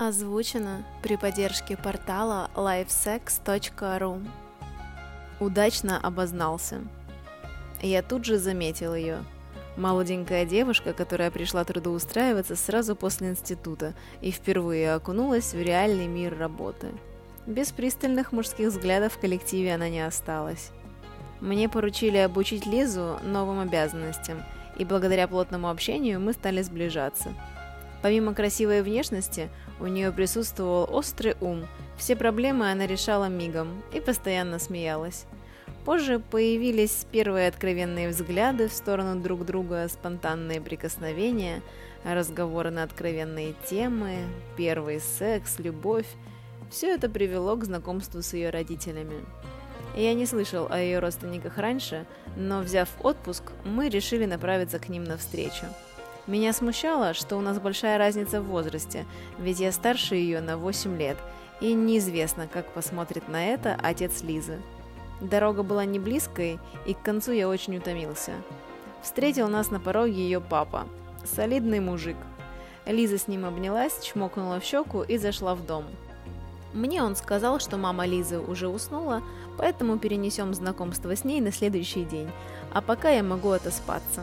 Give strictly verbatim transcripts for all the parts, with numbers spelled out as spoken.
Озвучено при поддержке портала лайфсекс точка ру. Удачно обознался. Я тут же заметил ее. Молоденькая девушка, которая пришла трудоустраиваться сразу после института и впервые окунулась в реальный мир работы. Без пристальных мужских взглядов в коллективе она не осталась. Мне поручили обучить Лизу новым обязанностям, и благодаря плотному общению мы стали сближаться. Помимо красивой внешности, у нее присутствовал острый ум, все проблемы она решала мигом и постоянно смеялась. Позже появились первые откровенные взгляды в сторону друг друга, спонтанные прикосновения, разговоры на откровенные темы, первый секс, любовь. Все это привело к знакомству с ее родителями. Я не слышал о ее родственниках раньше, но, взяв отпуск, мы решили направиться к ним навстречу. Меня смущало, что у нас большая разница в возрасте, ведь я старше ее на восемь лет, и неизвестно, как посмотрит на это отец Лизы. Дорога была не близкой, и к концу я очень утомился. Встретил нас на пороге ее папа, солидный мужик. Лиза с ним обнялась, чмокнула в щеку и зашла в дом. Мне он сказал, что мама Лизы уже уснула, поэтому перенесем знакомство с ней на следующий день, а пока я могу отоспаться.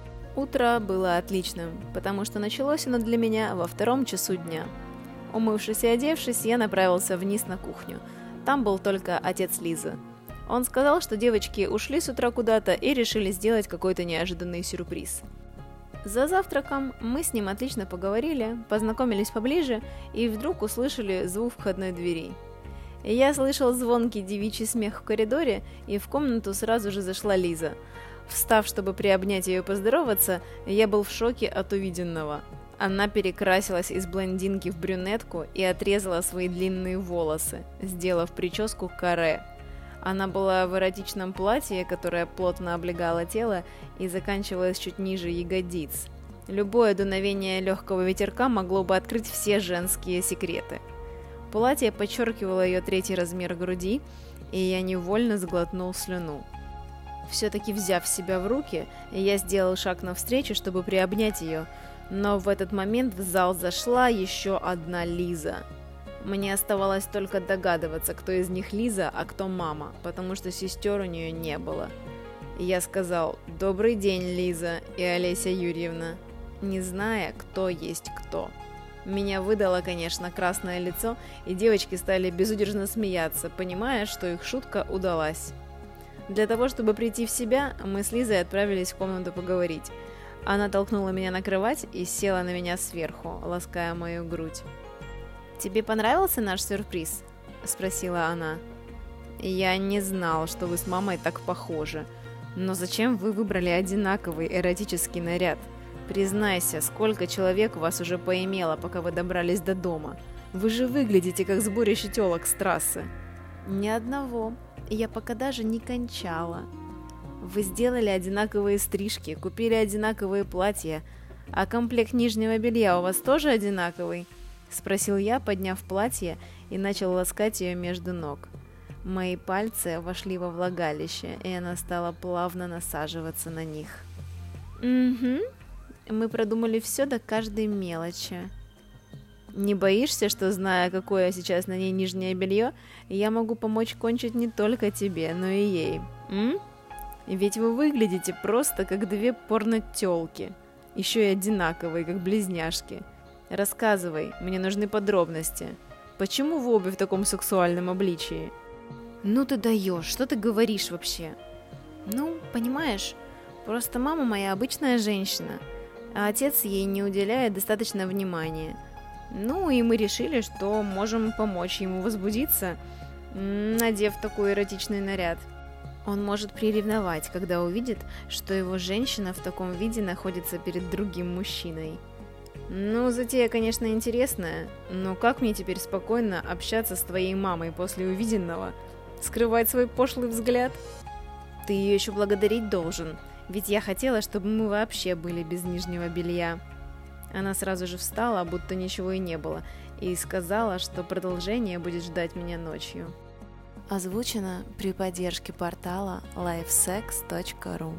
Утро было отличным, потому что началось оно для меня во втором часу дня. Умывшись и одевшись, я направился вниз на кухню. Там был только отец Лизы. Он сказал, что девочки ушли с утра куда-то и решили сделать какой-то неожиданный сюрприз. За завтраком мы с ним отлично поговорили, познакомились поближе и вдруг услышали звук входной двери. Я слышал звонкий девичий смех в коридоре, и в комнату сразу же зашла Лиза. Встав, чтобы приобнять ее и поздороваться, я был в шоке от увиденного. Она перекрасилась из блондинки в брюнетку и отрезала свои длинные волосы, сделав прическу каре. Она была в эротичном платье, которое плотно облегало тело и заканчивалось чуть ниже ягодиц. Любое дуновение легкого ветерка могло бы открыть все женские секреты. Платье подчеркивало ее третий размер груди, и я невольно сглотнул слюну. Все-таки взяв себя в руки, я сделал шаг навстречу, чтобы приобнять ее, но в этот момент в зал зашла еще одна Лиза. Мне оставалось только догадываться, кто из них Лиза, а кто мама, потому что сестер у нее не было. Я сказал «Добрый день, Лиза и Олеся Юрьевна», не зная, кто есть кто. Меня выдало, конечно, красное лицо, и девочки стали безудержно смеяться, понимая, что их шутка удалась. Для того, чтобы прийти в себя, мы с Лизой отправились в комнату поговорить. Она толкнула меня на кровать и села на меня сверху, лаская мою грудь. «Тебе понравился наш сюрприз?» – спросила она. «Я не знал, что вы с мамой так похожи. Но зачем вы выбрали одинаковый эротический наряд? Признайся, сколько человек вас уже поимело, пока вы добрались до дома? Вы же выглядите, как сборище тёлок с трассы». «Ни одного. Я пока даже не кончала. Вы сделали одинаковые стрижки, купили одинаковые платья, а комплект нижнего белья у вас тоже одинаковый?» — спросил я, подняв платье и начал ласкать ее между ног. Мои пальцы вошли во влагалище, и она стала плавно насаживаться на них. «Угу. Мы продумали все до каждой мелочи». «Не боишься, что, зная, какое сейчас на ней нижнее белье, я могу помочь кончить не только тебе, но и ей? М? Ведь вы выглядите просто как две порно-тёлки, еще и одинаковые, как близняшки. Рассказывай, мне нужны подробности. Почему вы обе в таком сексуальном обличии?» «Ну ты даешь, что ты говоришь вообще?» «Ну, понимаешь, просто мама моя обычная женщина, а отец ей не уделяет достаточно внимания. Ну и мы решили, что можем помочь ему возбудиться, надев такой эротичный наряд. Он может приревновать, когда увидит, что его женщина в таком виде находится перед другим мужчиной. Ну, затея, конечно, интересная, но как мне теперь спокойно общаться с твоей мамой после увиденного? Скрывать свой пошлый взгляд? Ты ее еще благодарить должен, ведь я хотела, чтобы мы вообще были без нижнего белья». Она сразу же встала, будто ничего и не было, и сказала, что продолжение будет ждать меня ночью. Озвучено при поддержке портала лайфсекс точка ру.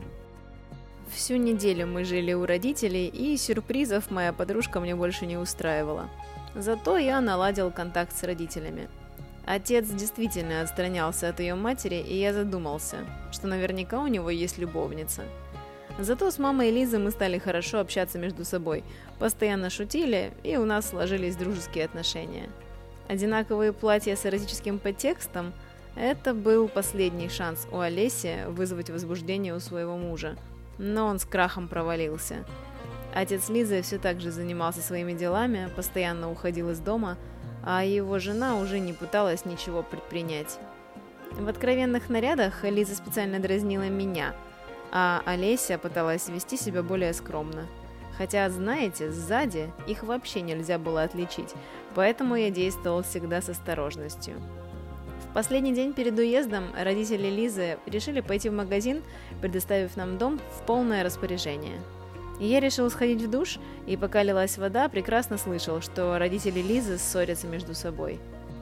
Всю неделю мы жили у родителей, и сюрпризов моя подружка мне больше не устраивала. Зато я наладил контакт с родителями. Отец действительно отстранялся от ее матери, и я задумался, что наверняка у него есть любовница. Зато с мамой Лизы мы стали хорошо общаться между собой, постоянно шутили, и у нас сложились дружеские отношения. Одинаковые платья с эротическим подтекстом – это был последний шанс у Олеси вызвать возбуждение у своего мужа, но он с крахом провалился. Отец Лизы все так же занимался своими делами, постоянно уходил из дома, а его жена уже не пыталась ничего предпринять. В откровенных нарядах Лиза специально дразнила меня, а Олеся пыталась вести себя более скромно. Хотя, знаете, сзади их вообще нельзя было отличить, поэтому я действовал всегда с осторожностью. В последний день перед уездом родители Лизы решили пойти в магазин, предоставив нам дом в полное распоряжение. Я решил сходить в душ, и пока лилась вода, прекрасно слышал, что родители Лизы ссорятся между собой.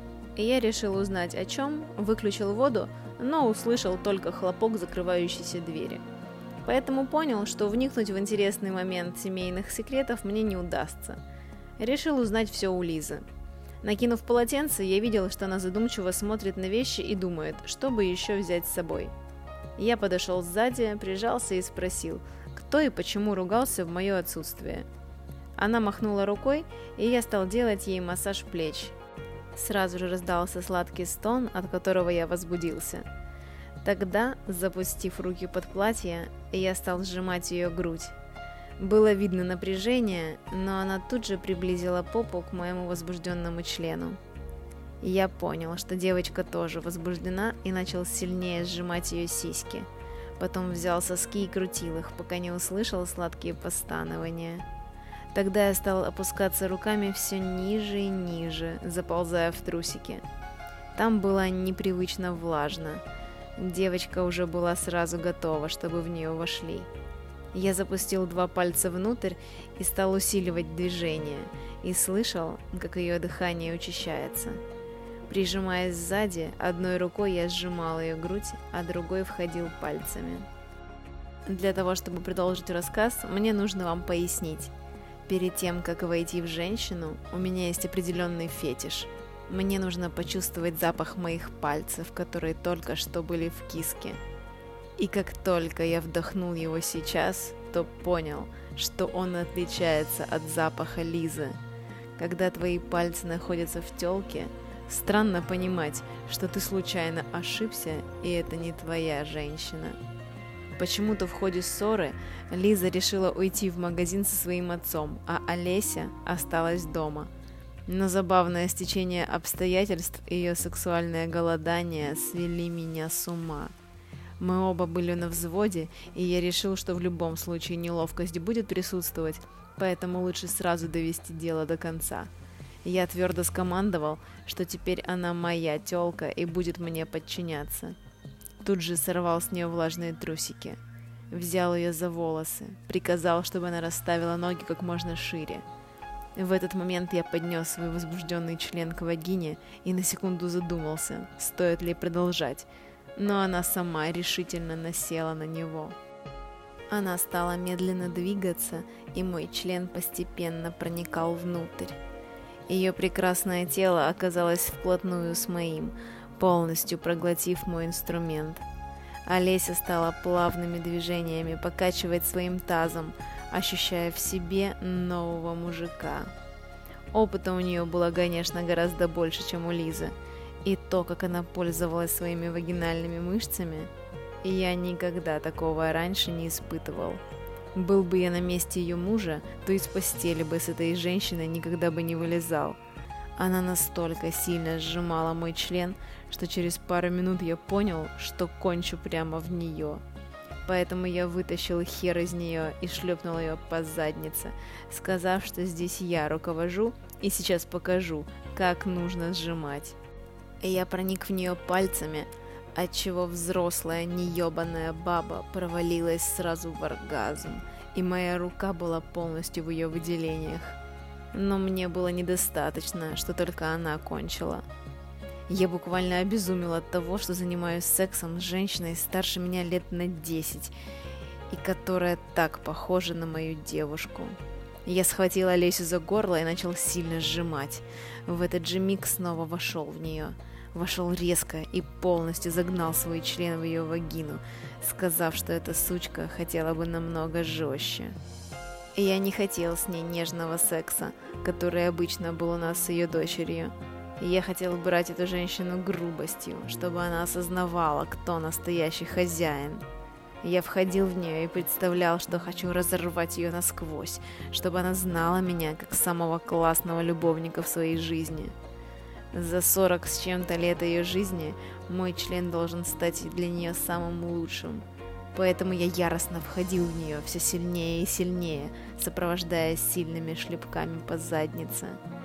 Я решил узнать о чем, выключил воду, но услышал только хлопок закрывающейся двери. Поэтому понял, что вникнуть в интересный момент семейных секретов мне не удастся. Решил узнать все у Лизы. Накинув полотенце, я видел, что она задумчиво смотрит на вещи и думает, что бы еще взять с собой. Я подошел сзади, прижался и спросил, кто и почему ругался в мое отсутствие. Она махнула рукой, и я стал делать ей массаж плеч. Сразу же раздался сладкий стон, от которого я возбудился. Тогда, запустив руки под платье, я стал сжимать ее грудь. Было видно напряжение, но она тут же приблизила попу к моему возбужденному члену. Я понял, что девочка тоже возбуждена, и начал сильнее сжимать ее сиськи. Потом взял соски и крутил их, пока не услышал сладкие постанования. Тогда я стал опускаться руками все ниже и ниже, заползая в трусики. Там было непривычно влажно. Девочка уже была сразу готова, чтобы в нее вошли. Я запустил два пальца внутрь и стал усиливать движение, и слышал, как ее дыхание учащается. Прижимаясь сзади, одной рукой я сжимал ее грудь, а другой входил пальцами. Для того, чтобы продолжить рассказ, мне нужно вам пояснить. Перед тем, как войти в женщину, у меня есть определенный фетиш. Мне нужно почувствовать запах моих пальцев, которые только что были в киске. И как только я вдохнул его сейчас, то понял, что он отличается от запаха Лизы. Когда твои пальцы находятся в тёлке, странно понимать, что ты случайно ошибся, и это не твоя женщина. Почему-то в ходе ссоры Лиза решила уйти в магазин со своим отцом, а Олеся осталась дома. Но забавное стечение обстоятельств и ее сексуальное голодание свели меня с ума. Мы оба были на взводе, и я решил, что в любом случае неловкость будет присутствовать, поэтому лучше сразу довести дело до конца. Я твердо скомандовал, что теперь она моя тёлка и будет мне подчиняться. Тут же сорвал с нее влажные трусики. Взял ее за волосы, приказал, чтобы она расставила ноги как можно шире. В этот момент я поднес свой возбужденный член к вагине и на секунду задумался, стоит ли продолжать, но она сама решительно насела на него. Она стала медленно двигаться, и мой член постепенно проникал внутрь. Ее прекрасное тело оказалось вплотную с моим, полностью проглотив мой инструмент. Олеся стала плавными движениями покачивать своим тазом, ощущая в себе нового мужика. Опыта у нее было, конечно, гораздо больше, чем у Лизы, и то, как она пользовалась своими вагинальными мышцами, я никогда такого раньше не испытывал. Был бы я на месте ее мужа, то из постели бы с этой женщиной никогда бы не вылезал. Она настолько сильно сжимала мой член, что через пару минут я понял, что кончу прямо в нее. Поэтому я вытащил хер из нее и шлепнул ее по заднице, сказав, что здесь я руковожу и сейчас покажу, как нужно сжимать. И я проник в нее пальцами, отчего взрослая неебаная баба провалилась сразу в оргазм, и моя рука была полностью в ее выделениях. Но мне было недостаточно, что только она кончила. Я буквально обезумел от того, что занимаюсь сексом с женщиной старше меня лет на десять, и которая так похожа на мою девушку. Я схватил Олесю за горло и начал сильно сжимать. В этот же миг снова вошел в нее. Вошел резко и полностью загнал свой член в ее вагину, сказав, что эта сучка хотела бы намного жестче. И я не хотел с ней нежного секса, который обычно был у нас с ее дочерью. Я хотел брать эту женщину грубостью, чтобы она осознавала, кто настоящий хозяин. Я входил в нее и представлял, что хочу разорвать ее насквозь, чтобы она знала меня как самого классного любовника в своей жизни. За сорок с чем-то лет ее жизни мой член должен стать для нее самым лучшим. Поэтому я яростно входил в нее все сильнее и сильнее, сопровождаясь сильными шлепками по заднице.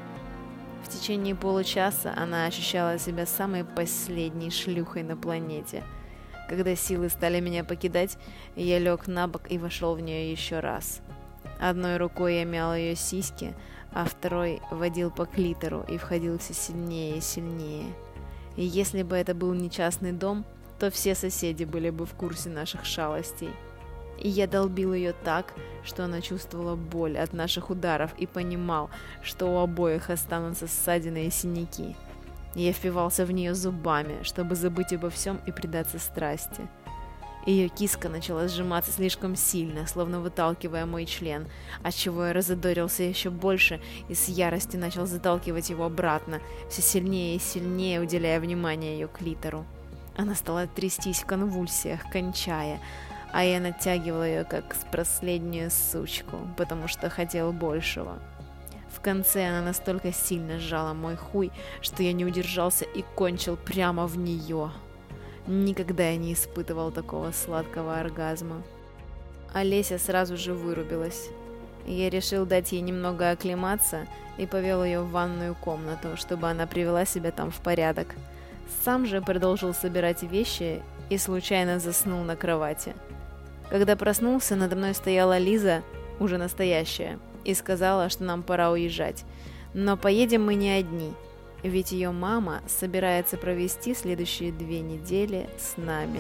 В течение получаса она ощущала себя самой последней шлюхой на планете. Когда силы стали меня покидать, я лег на бок и вошел в нее еще раз. Одной рукой я мял ее сиськи, а второй водил по клитору и входил все сильнее и сильнее. И если бы это был не частный дом, то все соседи были бы в курсе наших шалостей. И я долбил ее так, что она чувствовала боль от наших ударов и понимал, что у обоих останутся ссадины и синяки. Я впивался в нее зубами, чтобы забыть обо всем и предаться страсти. Ее киска начала сжиматься слишком сильно, словно выталкивая мой член, отчего я разодорился еще больше и с яростью начал заталкивать его обратно, все сильнее и сильнее уделяя внимание ее клитору. Она стала трястись в конвульсиях, кончая, а я натягивал ее как последнюю сучку, потому что хотел большего. В конце она настолько сильно сжала мой хуй, что я не удержался и кончил прямо в нее. Никогда я не испытывал такого сладкого оргазма. Олеся сразу же вырубилась. Я решил дать ей немного оклематься и повел ее в ванную комнату, чтобы она привела себя там в порядок. Сам же продолжил собирать вещи и случайно заснул на кровати. Когда проснулся, надо мной стояла Лиза, уже настоящая, и сказала, что нам пора уезжать. Но поедем мы не одни, ведь ее мама собирается провести следующие две недели с нами.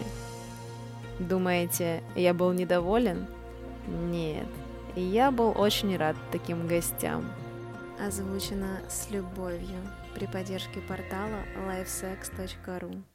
Думаете, я был недоволен? Нет, я был очень рад таким гостям. Озвучено с любовью при поддержке портала лайфсекс точка ру.